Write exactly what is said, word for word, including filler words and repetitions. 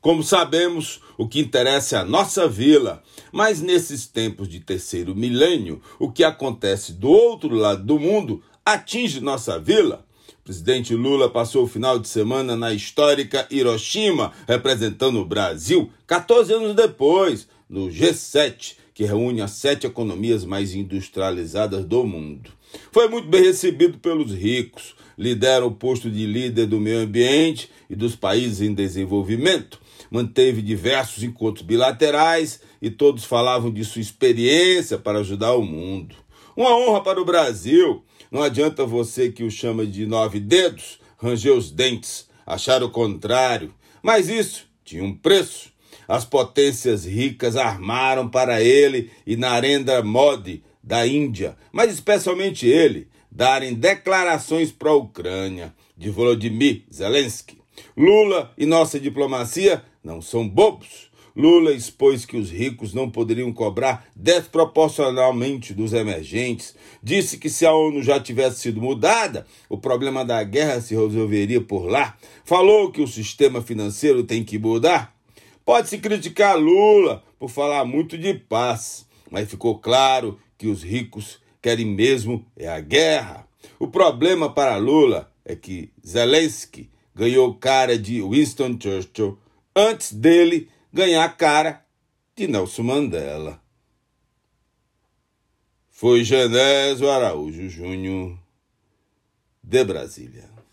Como sabemos, o que interessa é a nossa vila, mas nesses tempos de terceiro milênio, o que acontece do outro lado do mundo atinge nossa vila. O presidente Lula passou o final de semana na histórica Hiroshima, representando o Brasil, quatorze anos depois, no G sete, que reúne as sete economias mais industrializadas do mundo. Foi muito bem recebido pelos ricos, lidera o posto de líder do meio ambiente e dos países em desenvolvimento, manteve diversos encontros bilaterais e todos falavam de sua experiência para ajudar o mundo. Uma honra para o Brasil. Não adianta você que o chama de nove dedos ranger os dentes, achar o contrário. Mas isso tinha um preço. As potências ricas armaram para ele e Narendra Modi, da Índia, mas especialmente ele, darem declarações para a Ucrânia, de Volodymyr Zelensky. Lula e nossa diplomacia não são bobos. Lula expôs que os ricos não poderiam cobrar desproporcionalmente dos emergentes. Disse que se a ONU já tivesse sido mudada, o problema da guerra se resolveria por lá. Falou que o sistema financeiro tem que mudar. Pode-se criticar Lula por falar muito de paz, mas ficou claro que os ricos querem mesmo é a guerra. O problema para Lula é que Zelensky ganhou cara de Winston Churchill antes dele ganhar cara de Nelson Mandela. Foi Genésio Araújo Júnior, de Brasília.